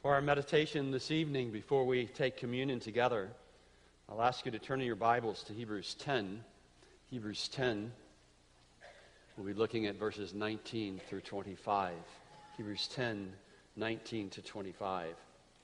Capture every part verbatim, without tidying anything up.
For our meditation this evening, before we take communion together, I'll ask you to turn in your Bibles to Hebrews ten. Hebrews ten. We'll be looking at verses nineteen through twenty-five. Hebrews ten, nineteen to twenty-five.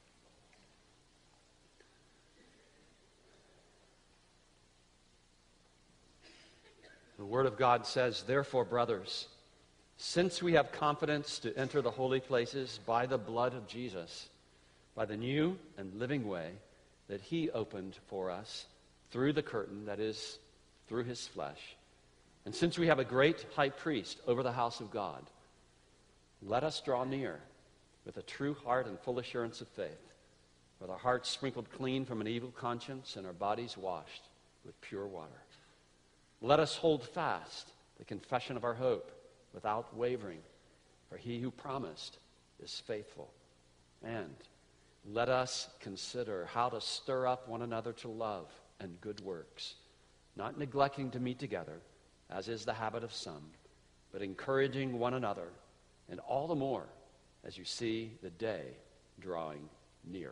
The Word of God says, "Therefore, brothers, since we have confidence to enter the holy places by the blood of Jesus, by the new and living way that he opened for us through the curtain, that is, through his flesh, and since we have a great high priest over the house of God, let us draw near with a true heart and full assurance of faith, with our hearts sprinkled clean from an evil conscience and our bodies washed with pure water. Let us hold fast the confession of our hope without wavering, for he who promised is faithful. And let us consider how to stir up one another to love and good works, not neglecting to meet together, as is the habit of some, but encouraging one another, and all the more as you see the day drawing near."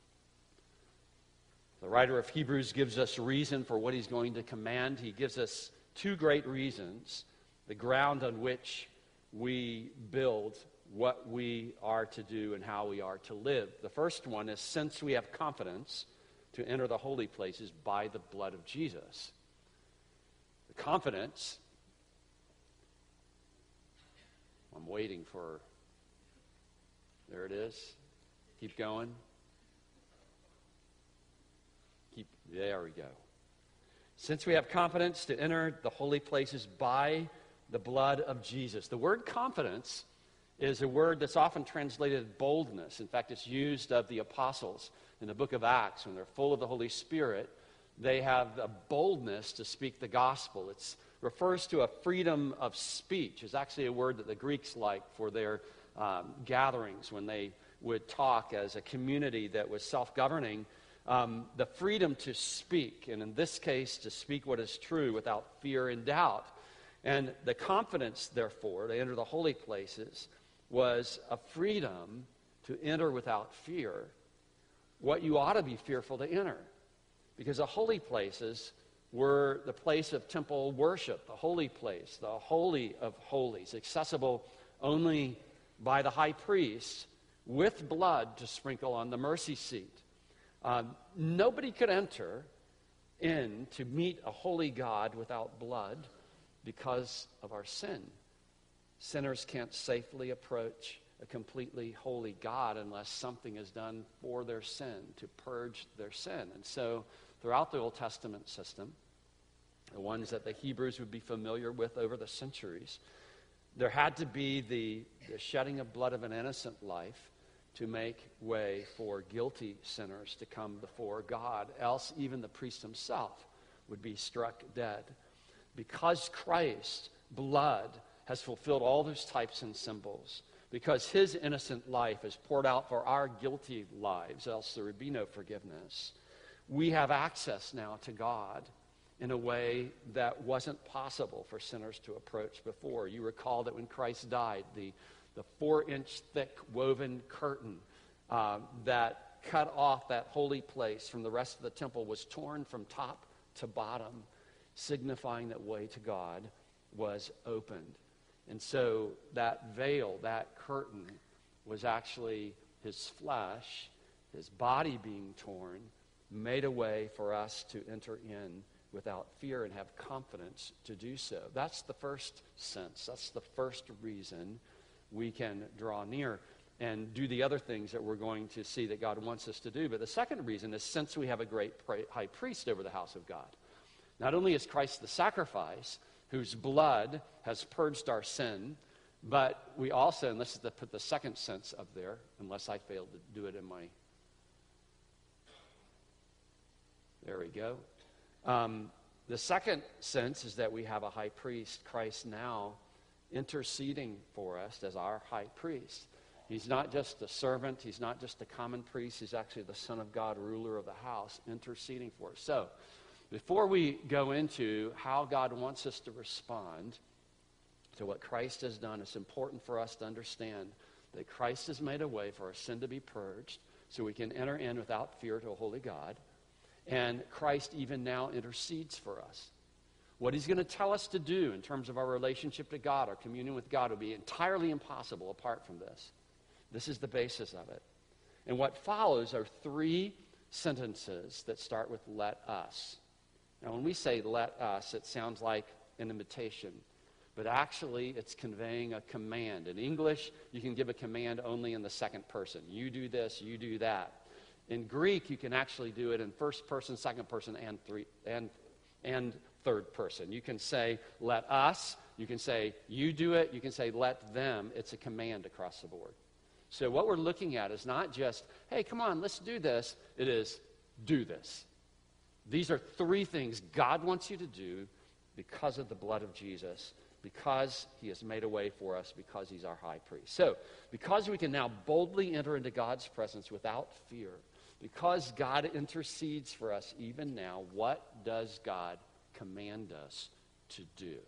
The writer of Hebrews gives us reason for what he's going to command. He gives us two great reasons, the ground on which we build what we are to do and how we are to live. The first one is, since we have confidence to enter the holy places by the blood of Jesus. The confidence, I'm waiting for, there it is. Keep going. Keep, there we go. Since we have confidence to enter the holy places by the blood of Jesus. The word confidence is a word that's often translated boldness. In fact, it's used of the apostles in the book of Acts when they're full of the Holy Spirit. They have a boldness to speak the gospel. It refers to a freedom of speech. It's actually a word that the Greeks liked for their um, gatherings when they would talk as a community that was self-governing. Um, the freedom to speak, and in this case, to speak what is true without fear and doubt. And the confidence, therefore, to enter the holy places was a freedom to enter without fear what you ought to be fearful to enter. Because the holy places were the place of temple worship, the holy place, the holy of holies, accessible only by the high priest with blood to sprinkle on the mercy seat. Um, nobody could enter in to meet a holy God without blood because of our sin. Sinners can't safely approach a completely holy God unless something is done for their sin, to purge their sin. And so throughout the Old Testament system, the ones that the Hebrews would be familiar with over the centuries, there had to be the, the shedding of blood of an innocent life to make way for guilty sinners to come before God, else even the priest himself would be struck dead. Because Christ's blood has fulfilled all those types and symbols, because his innocent life is poured out for our guilty lives, else there would be no forgiveness, we have access now to God in a way that wasn't possible for sinners to approach before. You recall that when Christ died, the, the four-inch thick woven curtain uh, that cut off that holy place from the rest of the temple was torn from top to bottom, signifying that way to God was opened. And so that veil, that curtain, was actually his flesh, his body being torn, made a way for us to enter in without fear and have confidence to do so. That's the first sense. That's the first reason we can draw near and do the other things that we're going to see that God wants us to do. But the second reason is, since we have a great high priest over the house of God. Not only is Christ the sacrifice, whose blood has purged our sin, but we also, and this is the, put the second sense up there, unless I failed to do it in my, there we go. Um, the second sense is that we have a high priest, Christ now, interceding for us as our high priest. He's not just a servant, he's not just a common priest, he's actually the Son of God, ruler of the house, interceding for us. So, before we go into how God wants us to respond to what Christ has done, it's important for us to understand that Christ has made a way for our sin to be purged so we can enter in without fear to a holy God. And Christ even now intercedes for us. What he's going to tell us to do in terms of our relationship to God, our communion with God, will be entirely impossible apart from this. This is the basis of it. And what follows are three sentences that start with "let us." Now, when we say "let us," it sounds like an invitation. But actually, it's conveying a command. In English, you can give a command only in the second person. You do this, you do that. In Greek, you can actually do it in first person, second person, and three and and third person. You can say, "let us." You can say, "you do it." You can say, "let them." It's a command across the board. So what we're looking at is not just, "Hey, come on, let's do this." It is, "do this." These are three things God wants you to do because of the blood of Jesus, because he has made a way for us, because he's our high priest. So, because we can now boldly enter into God's presence without fear, because God intercedes for us even now, what does God command us to do?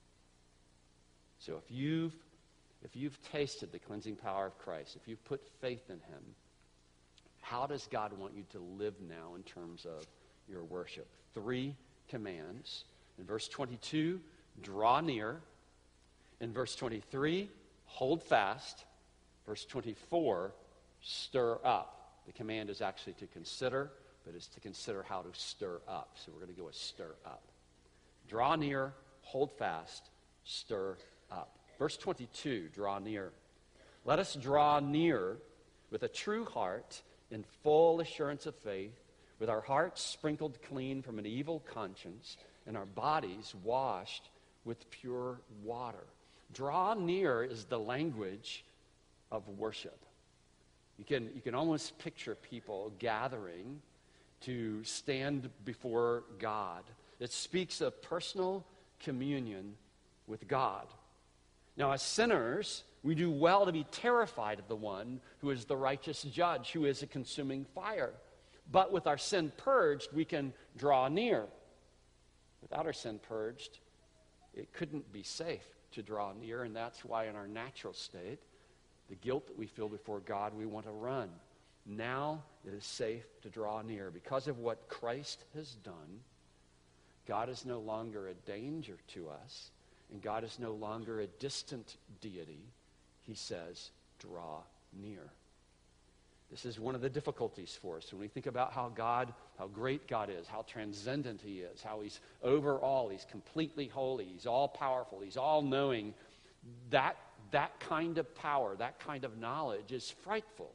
So if you've if you've tasted the cleansing power of Christ, if you've put faith in him, how does God want you to live now in terms of your worship? Three commands. In verse twenty-two, draw near. In verse twenty-three, hold fast. Verse twenty-four, stir up. The command is actually to consider, but it's to consider how to stir up. So we're going to go with stir up. Draw near, hold fast, stir up. Verse twenty-two, draw near. Let us draw near with a true heart in full assurance of faith, with our hearts sprinkled clean from an evil conscience and our bodies washed with pure water. Draw near is the language of worship. You can, you can almost picture people gathering to stand before God. It speaks of personal communion with God. Now, as sinners, we do well to be terrified of the one who is the righteous judge, who is a consuming fire. But with our sin purged, we can draw near. Without our sin purged, it couldn't be safe to draw near, and that's why in our natural state, the guilt that we feel before God, we want to run. Now it is safe to draw near. Because of what Christ has done, God is no longer a danger to us, and God is no longer a distant deity. He says, draw near. This is one of the difficulties for us when we think about how God, how great God is, how transcendent he is, how he's over all, he's completely holy, he's all-powerful, he's all-knowing. That, that kind of power, that kind of knowledge is frightful.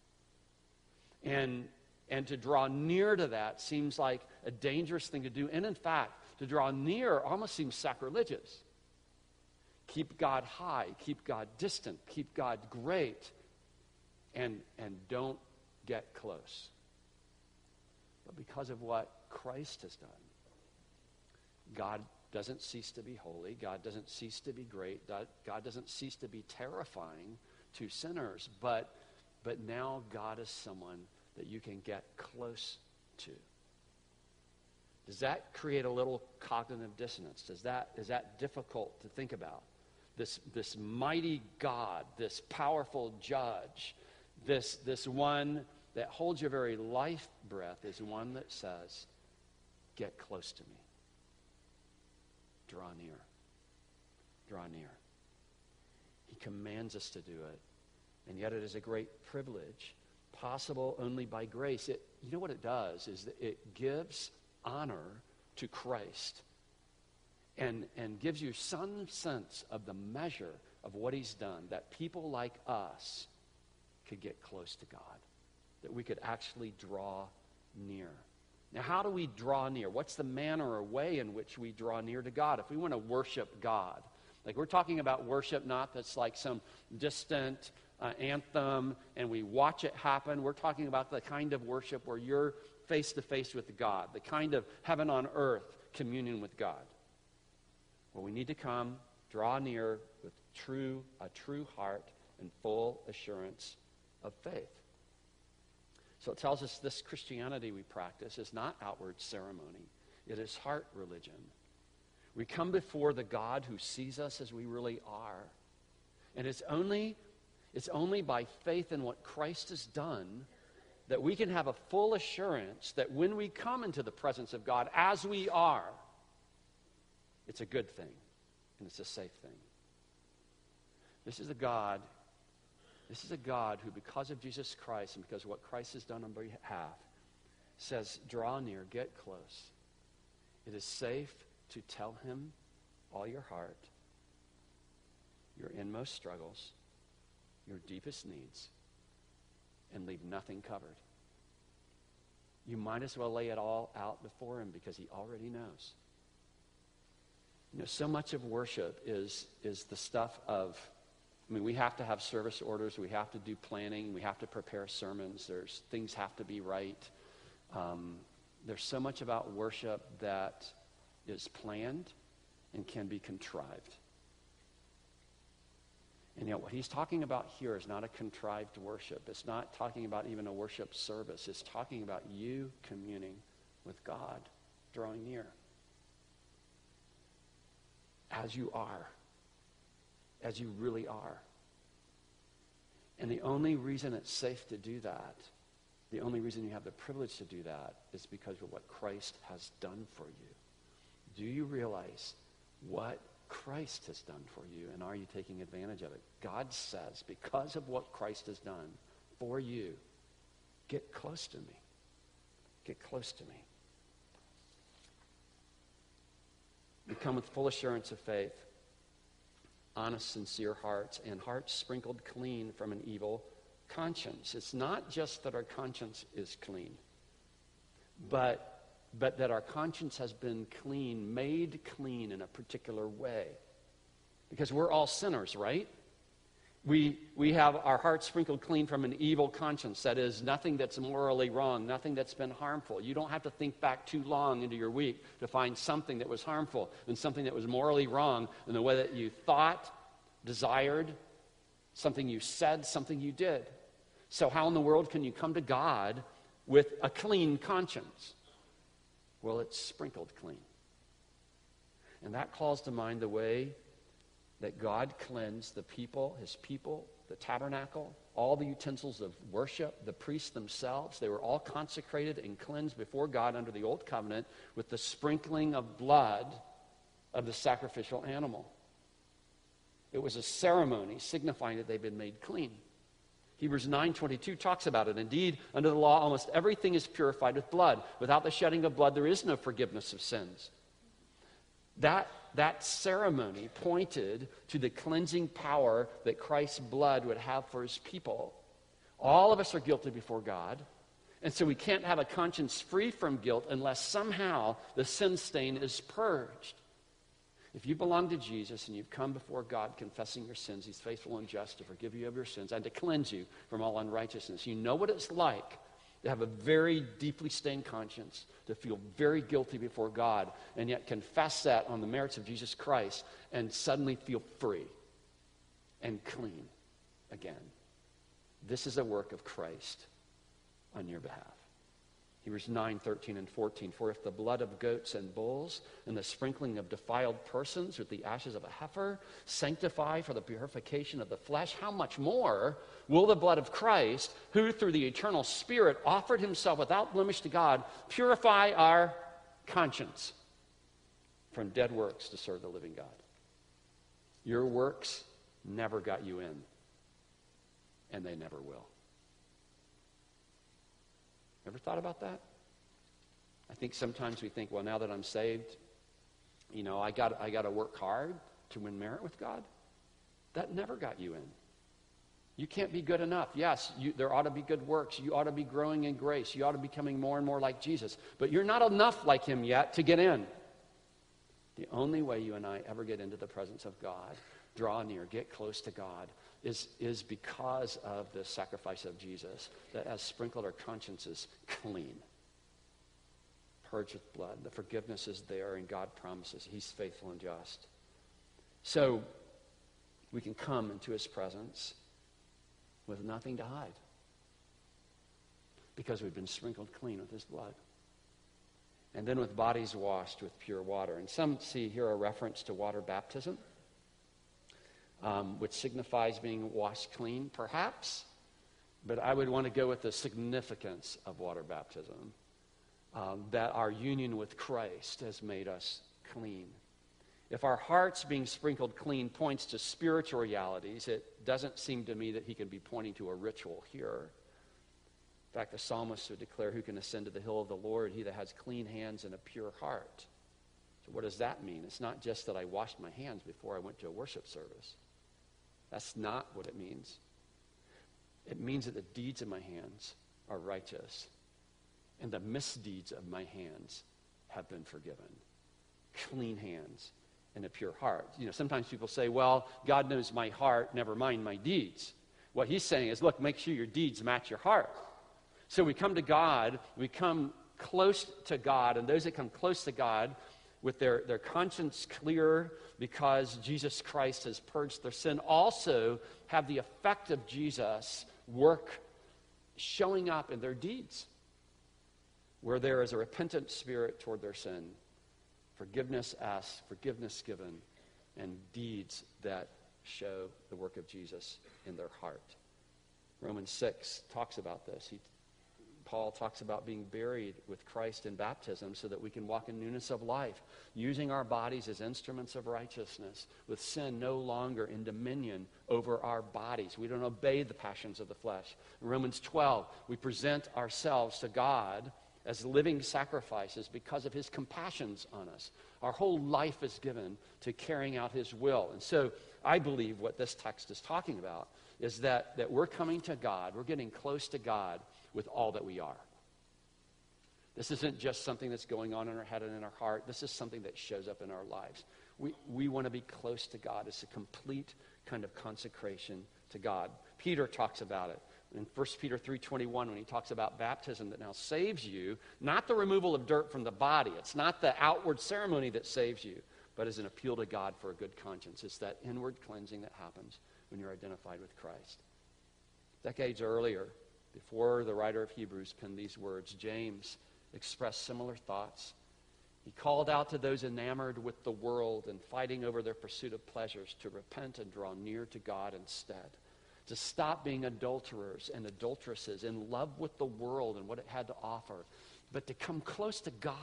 And, and to draw near to that seems like a dangerous thing to do. And in fact, to draw near almost seems sacrilegious. Keep God high, keep God distant, keep God great, and, and don't get close. But because of what Christ has done, God doesn't cease to be holy, God doesn't cease to be great, God doesn't cease to be terrifying to sinners, but, but now God is someone that you can get close to. Does that create a little cognitive dissonance? Does that, is that difficult to think about? This, this mighty God, this powerful judge, this, this one that holds your very life breath is one that says, get close to me. Draw near. Draw near. He commands us to do it. And yet it is a great privilege, possible only by grace. It, you know what it does is that it gives honor to Christ. And, and gives you some sense of the measure of what he's done, that people like us could get close to God, that we could actually draw near. Now, how do we draw near? What's the manner or way in which we draw near to God? If we want to worship God, like we're talking about worship not that's like some distant uh, anthem and we watch it happen. We're talking about the kind of worship where you're face-to-face with God, the kind of heaven on earth communion with God. Well, we need to come, draw near with true, a true heart and full assurance of faith. So it tells us this Christianity we practice is not outward ceremony. It is heart religion. We come before the God who sees us as we really are. And it's only, It's only by faith in what Christ has done that we can have a full assurance that when we come into the presence of God as we are, it's a good thing and it's a safe thing. This is a God, this is a God who, because of Jesus Christ and because of what Christ has done on our behalf, says, draw near, get close. It is safe to tell him all your heart, your inmost struggles, your deepest needs, and leave nothing covered. You might as well lay it all out before him because he already knows. You know, so much of worship is, is the stuff of, I mean, we have to have service orders, we have to do planning, we have to prepare sermons, there's things have to be right. Um, there's so much about worship that is planned and can be contrived. And yet what he's talking about here is not a contrived worship. It's not talking about even a worship service. It's talking about you communing with God, drawing near. As you are. As you really are. And the only reason it's safe to do that, the only reason you have the privilege to do that, is because of what Christ has done for you. Do you realize what Christ has done for you, and are you taking advantage of it? God says, because of what Christ has done for you, get close to me. Get close to me. We come with full assurance of faith, honest, sincere hearts, and hearts sprinkled clean from an evil conscience. It's not just that our conscience is clean, but but that our conscience has been clean, made clean in a particular way. Because we're all sinners, right? We, we have our hearts sprinkled clean from an evil conscience. That is, nothing that's morally wrong, nothing that's been harmful. You don't have to think back too long into your week to find something that was harmful and something that was morally wrong in the way that you thought, desired, something you said, something you did. So how in the world can you come to God with a clean conscience? Well, it's sprinkled clean. And that calls to mind the way that God cleansed the people, his people, the tabernacle, all the utensils of worship, the priests themselves. They were all consecrated and cleansed before God under the old covenant with the sprinkling of blood of the sacrificial animal. It was a ceremony signifying that they've been made clean. Hebrews nine twenty-two talks about it. Indeed, under the law, almost everything is purified with blood. Without the shedding of blood, there is no forgiveness of sins. That, that ceremony pointed to the cleansing power that Christ's blood would have for his people. All of us are guilty before God, and so we can't have a conscience free from guilt unless somehow the sin stain is purged. If you belong to Jesus and you've come before God confessing your sins, he's faithful and just to forgive you of your sins and to cleanse you from all unrighteousness. You know what it's like to have a very deeply stained conscience, to feel very guilty before God, and yet confess that on the merits of Jesus Christ and suddenly feel free and clean again. This is a work of Christ on your behalf. Hebrews nine, thirteen, and fourteen. For if the blood of goats and bulls and the sprinkling of defiled persons with the ashes of a heifer sanctify for the purification of the flesh, how much more will the blood of Christ, who through the eternal Spirit offered himself without blemish to God, purify our conscience from dead works to serve the living God? Your works never got you in, and they never will. Ever thought about that? I think sometimes we think, well, now that I'm saved, you know, I got I got to work hard to win merit with God. That never got you in. You can't be good enough. Yes, you, there ought to be good works. You ought to be growing in grace. You ought to be becoming more and more like Jesus. But you're not enough like him yet to get in. The only way you and I ever get into the presence of God, draw near, get close to God, is, is because of the sacrifice of Jesus that has sprinkled our consciences clean. Purged with blood. The forgiveness is there, and God promises he's faithful and just. So we can come into his presence with nothing to hide because we've been sprinkled clean with his blood. And then with bodies washed with pure water. And some see here a reference to water baptism. um, which signifies being washed clean, perhaps. But I would want to go with the significance of water baptism, um, that our union with Christ has made us clean. If our hearts being sprinkled clean points to spiritual realities, it doesn't seem to me that he can be pointing to a ritual here. In fact, the psalmist would declare, who can ascend to the hill of the Lord? He that has clean hands and a pure heart. So what does that mean? It's not just that I washed my hands before I went to a worship service. That's not what it means. It means that the deeds of my hands are righteous, and the misdeeds of my hands have been forgiven. Clean hands and a pure heart. You know, sometimes people say, well, God knows my heart, never mind my deeds. What he's saying is, look, make sure your deeds match your heart. So we come to God, we come close to God, and those that come close to God with their, their conscience clear because Jesus Christ has purged their sin, also have the effect of Jesus work showing up in their deeds, where there is a repentant spirit toward their sin, forgiveness asked, forgiveness given, and deeds that show the work of Jesus in their heart. Romans six talks about this. He, Paul talks about being buried with Christ in baptism so that we can walk in newness of life, using our bodies as instruments of righteousness, with sin no longer in dominion over our bodies. We don't obey the passions of the flesh. In Romans twelve, we present ourselves to God as living sacrifices because of his compassions on us. Our whole life is given to carrying out his will. And so I believe what this text is talking about is that, that we're coming to God, we're getting close to God with all that we are. This isn't just something that's going on in our head and in our heart. This is something that shows up in our lives. We, we want to be close to God. It's a complete kind of consecration to God. Peter talks about it in First Peter three twenty-one when he talks about baptism that now saves you, not the removal of dirt from the body. It's not the outward ceremony that saves you, but is an appeal to God for a good conscience. It's that inward cleansing that happens when you're identified with Christ. Decades earlier, before the writer of Hebrews penned these words, James expressed similar thoughts. He called out to those enamored with the world and fighting over their pursuit of pleasures to repent and draw near to God instead, to stop being adulterers and adulteresses in love with the world and what it had to offer, but to come close to God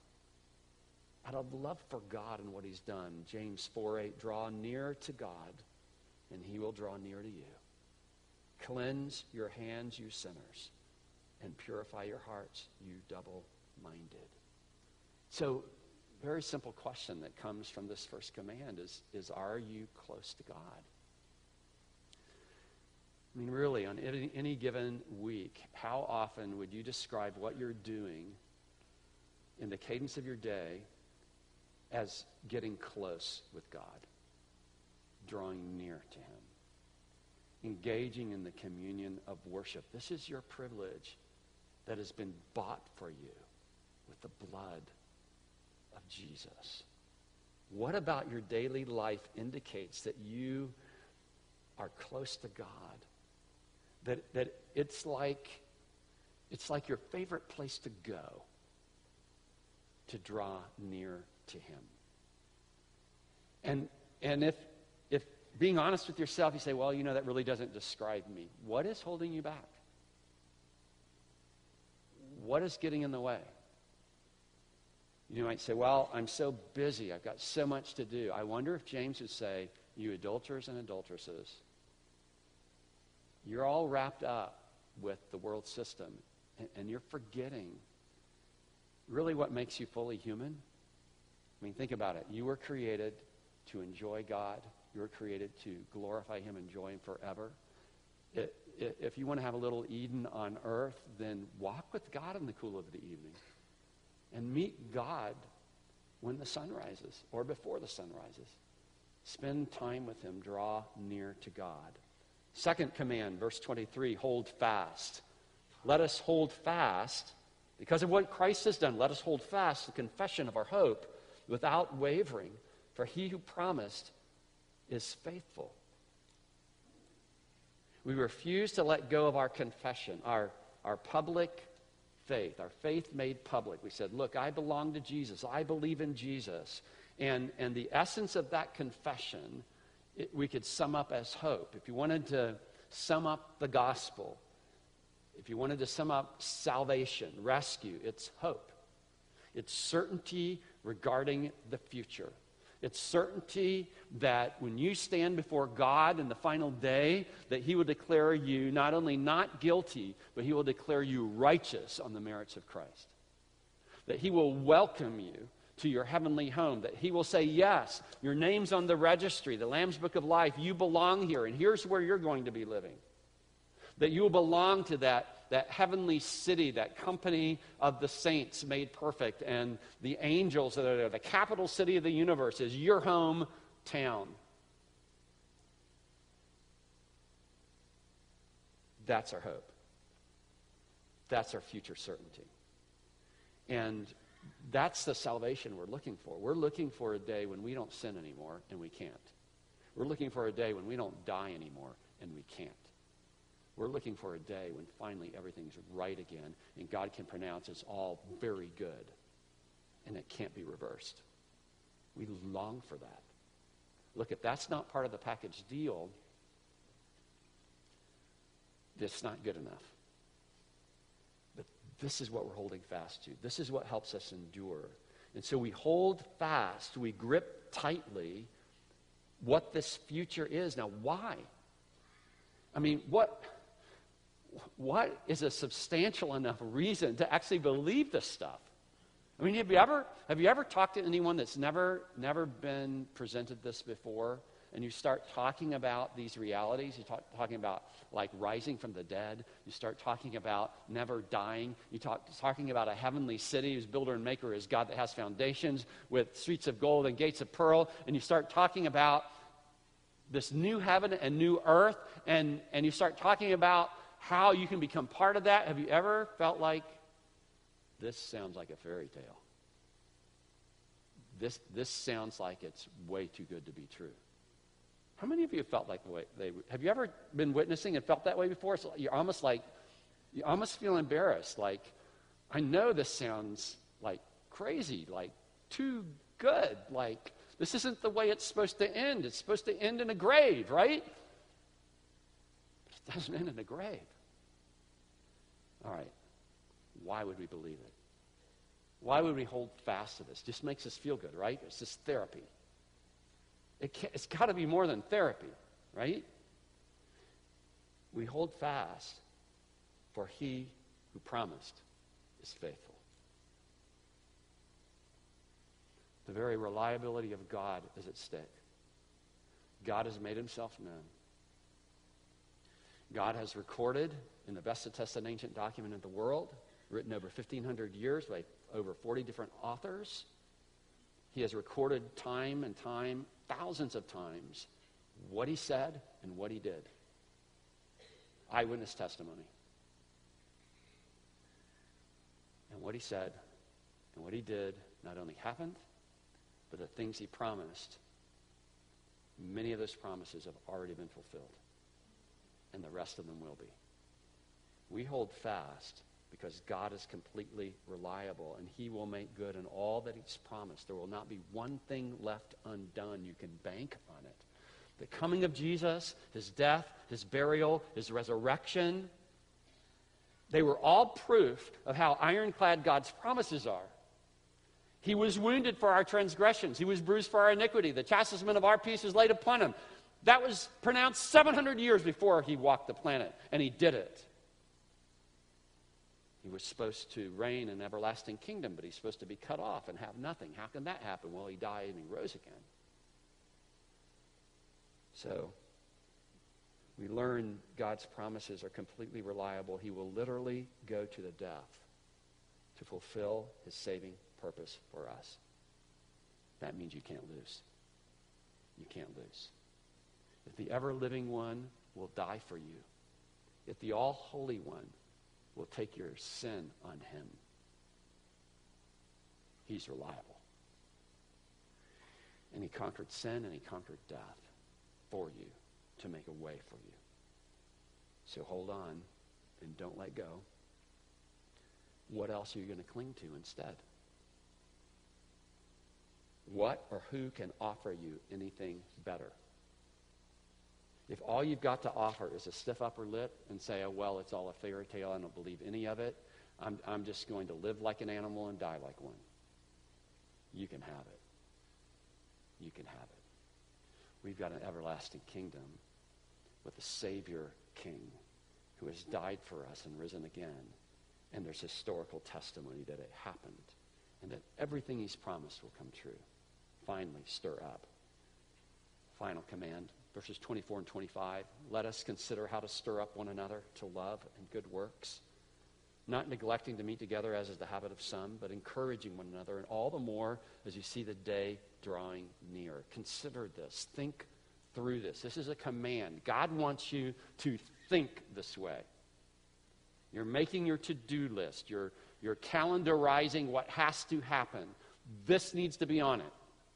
out of love for God and what he's done. James four eight, draw near to God and he will draw near to you. Cleanse your hands, you sinners, and purify your hearts, you double-minded. So, very simple question that comes from this first command is, is are you close to God? I mean, really, on any, any given week, how often would you describe what you're doing in the cadence of your day as getting close with God, drawing near to him, engaging in the communion of worship? This is your privilege that has been bought for you with the blood of Jesus. What about your daily life indicates that you are close to God? That, that it's like it's like your favorite place to go to draw near to him. And and if if being honest with yourself, you say, well, you know, that really doesn't describe me. What is holding you back? What is getting in the way? You might say, well, I'm so busy. I've got so much to do. I wonder if James would say, you adulterers and adulteresses, you're all wrapped up with the world system, and, and you're forgetting really what makes you fully human. I mean, think about it. You were created to enjoy God. You were created to glorify him, enjoy him forever. It, it, if you want to have a little Eden on earth, then walk with God in the cool of the evening and meet God when the sun rises or before the sun rises. Spend time with him. Draw near to God. Second command, verse twenty-three, hold fast. Let us hold fast. Because of what Christ has done, let us hold fast the confession of our hope without wavering. For he who promised is faithful. We refuse to let go of our confession, our, our public faith, our faith made public. We said, look, I belong to Jesus. I believe in Jesus. And, and the essence of that confession it, we could sum up as hope. If you wanted to sum up the gospel, if you wanted to sum up salvation, rescue, it's hope. It's certainty regarding the future. It's certainty that when you stand before God in the final day, that he will declare you not only not guilty, but he will declare you righteous on the merits of Christ. That he will welcome you to your heavenly home. That he will say, yes, your name's on the registry, the Lamb's Book of Life. You belong here, and here's where you're going to be living. That you will belong to that that heavenly city, that company of the saints made perfect, and the angels that are there. The capital city of the universe is your hometown. That's our hope. That's our future certainty. And that's the salvation we're looking for. We're looking for a day when we don't sin anymore, and we can't. We're looking for a day when we don't die anymore, and we can't. We're looking for a day when finally everything's right again and God can pronounce it's all very good and it can't be reversed. We long for that. Look, if that's not part of the package deal, it's not good enough. But this is what we're holding fast to. This is what helps us endure. And so we hold fast, we grip tightly what this future is. Now, why? I mean, what... What is a substantial enough reason to actually believe this stuff? I mean, have you ever have you ever talked to anyone that's never never been presented this before, and you start talking about these realities? You talk talking about like rising from the dead. You start talking about never dying. You talk talking about a heavenly city whose builder and maker is God that has foundations with streets of gold and gates of pearl. And you start talking about this new heaven and new earth, and and you start talking about how you can become part of that. Have you ever felt like, this sounds like a fairy tale? This this sounds like it's way too good to be true. How many of you have felt like the way they, have you ever been witnessing and felt that way before? So you're almost like, you almost feel embarrassed. Like, I know this sounds like crazy, like too good. Like, this isn't the way it's supposed to end. It's supposed to end in a grave, right? It doesn't end in a grave. All right. Why would we believe it? Why would we hold fast to this? Just makes us feel good, right? It's just therapy. It can't, it's got to be more than therapy, right? We hold fast, for he who promised is faithful. The very reliability of God is at stake. God has made himself known. God has recorded in the best attested ancient document in the world, written over fifteen hundred years by over forty different authors. He has recorded time and time, thousands of times, what he said and what he did. Eyewitness testimony. And what he said and what he did not only happened, but the things he promised, many of those promises have already been fulfilled. And the rest of them will be. We hold fast because God is completely reliable, and he will make good in all that he's promised. There will not be one thing left undone. You can bank on it. The coming of Jesus, his death, his burial, his resurrection, they were all proof of how ironclad God's promises are. He was wounded for our transgressions. He was bruised for our iniquity. The chastisement of our peace was laid upon him. That was pronounced seven hundred years before he walked the planet, and he did it. He was supposed to reign in an everlasting kingdom, but he's supposed to be cut off and have nothing. How can that happen? Well, he died and he rose again. So, we learn God's promises are completely reliable. He will literally go to the death to fulfill his saving purpose for us. That means you can't lose. You can't lose. If the ever-living one will die for you, if the all-holy one will take your sin on him, he's reliable. And he conquered sin and he conquered death for you to make a way for you. So hold on and don't let go. What else are you going to cling to instead? What or who can offer you anything better If all you've got to offer is a stiff upper lip and say, oh, well, it's all a fairy tale, I don't believe any of it, I'm, I'm just going to live like an animal and die like one, you can have it. You can have it. We've got an everlasting kingdom with a Savior King who has died for us and risen again. And there's historical testimony that it happened and that everything he's promised will come true. Finally, stir up. Final command, verses twenty-four and twenty-five. Let us consider how to stir up one another to love and good works, not neglecting to meet together as is the habit of some, but encouraging one another, and all the more as you see the day drawing near. Consider this. Think through this. This is a command. God wants you to think this way. You're making your to-do list. You're, you're calendarizing what has to happen. This needs to be on it.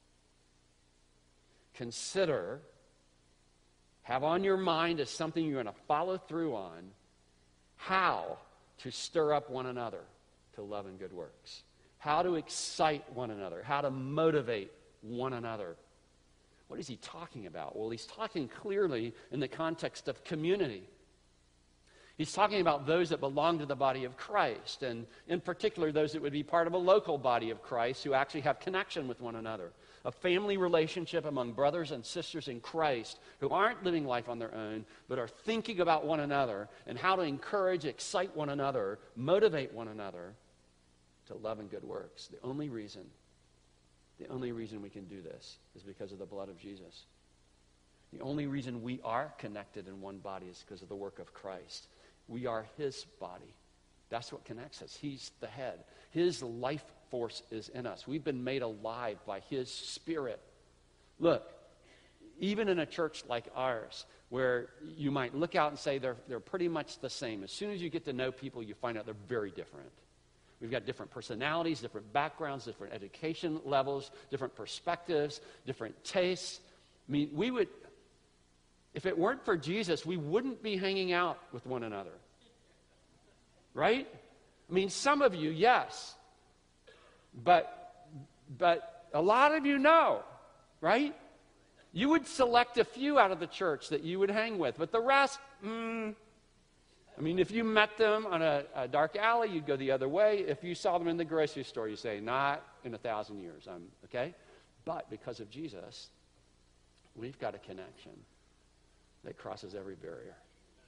Consider, have on your mind as something you're going to follow through on, how to stir up one another to love and good works. How to excite one another. How to motivate one another. What is he talking about? Well, he's talking clearly in the context of community. He's talking about those that belong to the body of Christ, and in particular those that would be part of a local body of Christ who actually have connection with one another. A family relationship among brothers and sisters in Christ who aren't living life on their own, but are thinking about one another and how to encourage, excite one another, motivate one another to love and good works. The only reason, the only reason we can do this is because of the blood of Jesus. The only reason we are connected in one body is because of the work of Christ. We are his body. That's what connects us. He's the head. His life force is in us. We've been made alive by his Spirit. Look, even in a church like ours, where you might look out and say they're, they're pretty much the same, as soon as you get to know people, you find out they're very different. We've got different personalities, different backgrounds, different education levels, different perspectives, different tastes. I mean, we would... If it weren't for Jesus, we wouldn't be hanging out with one another. Right? I mean, some of you, yes. But, but a lot of you, no. Right? You would select a few out of the church that you would hang with. But the rest, mm, I mean, if you met them on a, a dark alley, you'd go the other way. If you saw them in the grocery store, you say, not in a thousand years. I'm, okay? But because of Jesus, we've got a connection that crosses every barrier.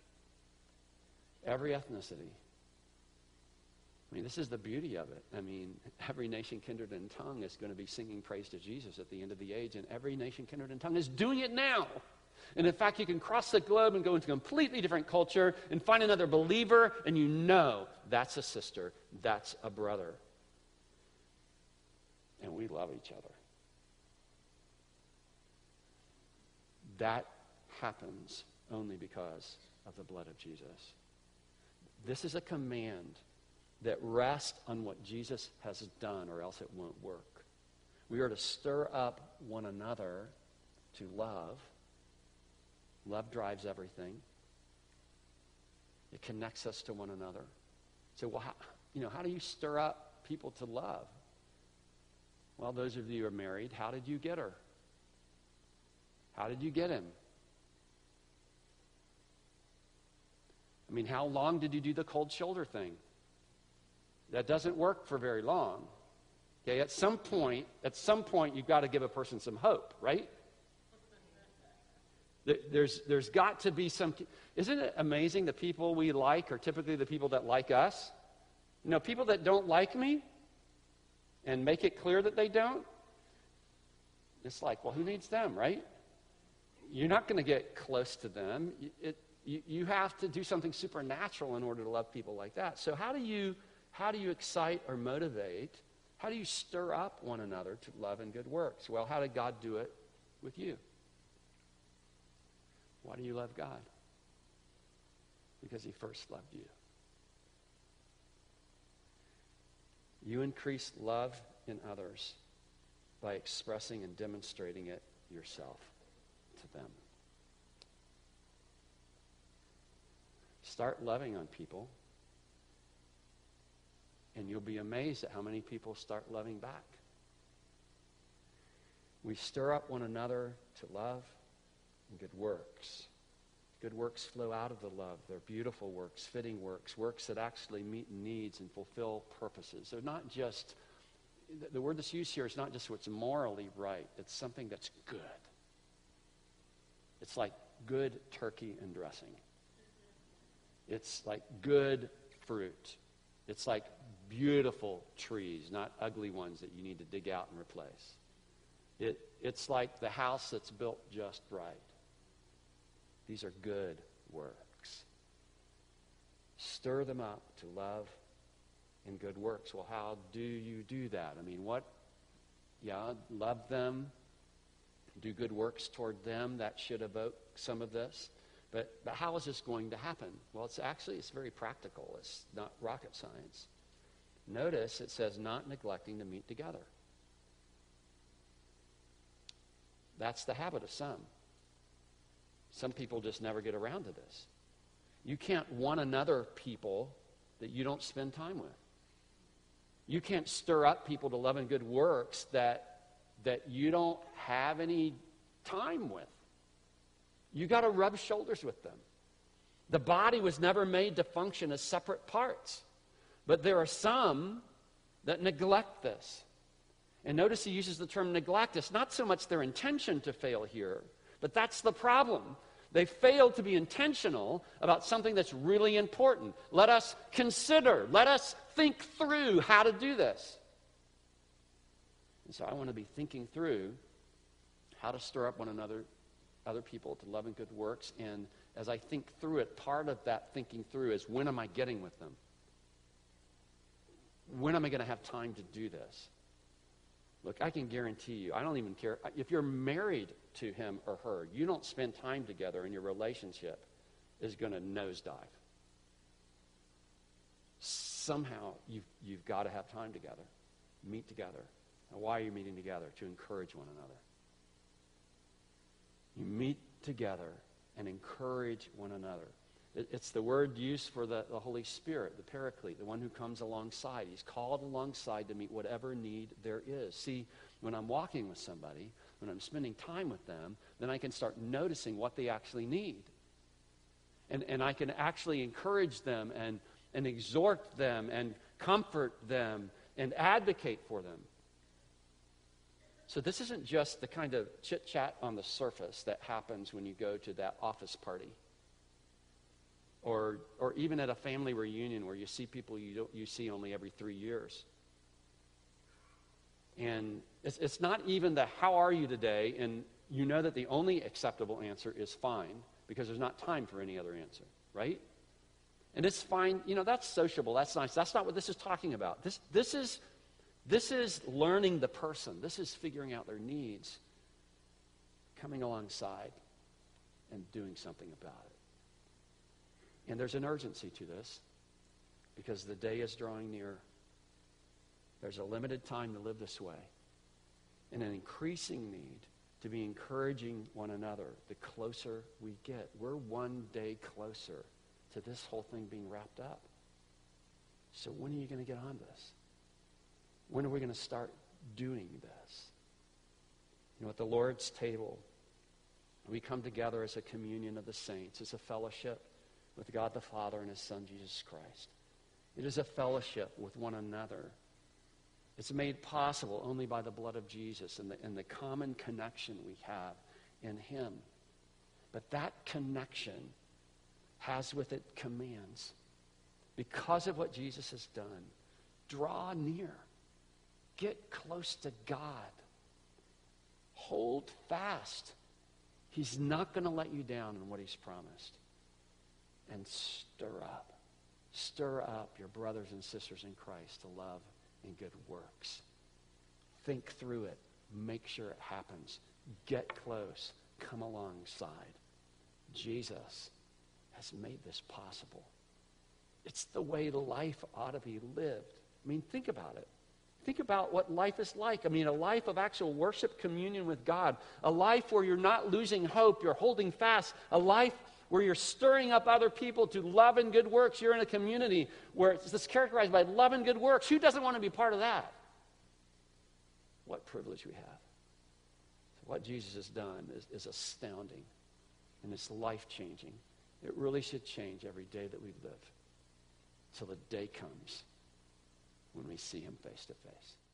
Every ethnicity. I mean, this is the beauty of it. I mean, every nation, kindred, and tongue is going to be singing praise to Jesus at the end of the age, and every nation, kindred, and tongue is doing it now. And in fact, you can cross the globe and go into a completely different culture and find another believer, and you know that's a sister, that's a brother. And we love each other. That happens only because of the blood of Jesus. This is a command that rests on what Jesus has done, or else it won't work. We are to stir up one another to love. Love drives everything. It connects us to one another. So, well, how, you know, how do you stir up people to love? Well, those of you who are married, how did you get her? How did you get him? I mean, how long did you do the cold shoulder thing? That doesn't work for very long. Okay, at some point, at some point, you've got to give a person some hope, right? There's, there's got to be some... Isn't it amazing the people we like are typically the people that like us? You know, people that don't like me and make it clear that they don't, it's like, well, who needs them, right? You're not going to get close to them. It, you, you have to do something supernatural in order to love people like that. So how do you, how do you excite or motivate? How do you stir up one another to love and good works? Well, how did God do it with you? Why do you love God? Because he first loved you. You increase love in others by expressing and demonstrating it yourself to them. Start loving on people, and you'll be amazed at how many people start loving back. We stir up one another to love and good works. Good works flow out of the love. They're beautiful works, fitting works, works that actually meet needs and fulfill purposes. They're not just, the word that's used here is not just what's morally right. It's something that's good. It's like good turkey and dressing. It's like good fruit. It's like beautiful trees, not ugly ones that you need to dig out and replace. It, it's like the house that's built just right. These are good works. Stir them up to love and good works. Well, how do you do that? I mean, what? Yeah, love them. Do good works toward them. That should evoke some of this. But, but how is this going to happen? Well, it's actually, it's very practical. It's not rocket science. Notice it says not neglecting to meet together. That's the habit of some. Some people just never get around to this. You can't want another people that you don't spend time with. You can't stir up people to love and good works that, that you don't have any time with. You got to rub shoulders with them. The body was never made to function as separate parts. But there are some that neglect this. And notice he uses the term neglect. It's not so much their intention to fail here, but that's the problem. They failed to be intentional about something that's really important. Let us consider, let us think through how to do this. And so I want to be thinking through how to stir up one another, other people to love and good works. And as I think through it, part of that thinking through is, when am I getting with them? When am I going to have time to do this? Look, I can guarantee you, I don't even care. If you're married to him or her, you don't spend time together, and your relationship is going to nosedive. Somehow, you've, you've got to have time together. Meet together. Now, why are you meeting together? To encourage one another. You meet together and encourage one another. It, it's the word used for the, the Holy Spirit, the Paraclete, the one who comes alongside. He's called alongside to meet whatever need there is. See, when I'm walking with somebody, when I'm spending time with them, then I can start noticing what they actually need. And, and I can actually encourage them and, and exhort them and comfort them and advocate for them. So this isn't just the kind of chit-chat on the surface that happens when you go to that office party. Or, or even at a family reunion where you see people you, don't, you see only every three years. And it's, it's not even the how are you today, and you know that the only acceptable answer is fine, because there's not time for any other answer, right? And it's fine, you know, that's sociable, that's nice. That's not what this is talking about. This, this is, this is learning the person. This is figuring out their needs, coming alongside and doing something about it. And there's an urgency to this, because the day is drawing near. There's a limited time to live this way, and an increasing need to be encouraging one another the closer we get. We're one day closer to this whole thing being wrapped up. So when are you going to get on this? When are we going to start doing this? You know, at the Lord's table, we come together as a communion of the saints, as a fellowship with God the Father and his Son, Jesus Christ. It is a fellowship with one another. It's made possible only by the blood of Jesus and the, and the common connection we have in him. But that connection has with it commands. Because of what Jesus has done, draw near. Get close to God. Hold fast. He's not going to let you down in what he's promised. And stir up. Stir up your brothers and sisters in Christ to love and good works. Think through it. Make sure it happens. Get close. Come alongside. Jesus has made this possible. It's the way life ought to be lived. I mean, think about it. Think about what life is like. I mean, a life of actual worship, communion with God. A life where you're not losing hope. You're holding fast. A life where you're stirring up other people to love and good works. You're in a community where it's characterized by love and good works. Who doesn't want to be part of that? What privilege we have. What Jesus has done is, is astounding, and it's life-changing. It really should change every day that we live till the day comes when we see him face to face.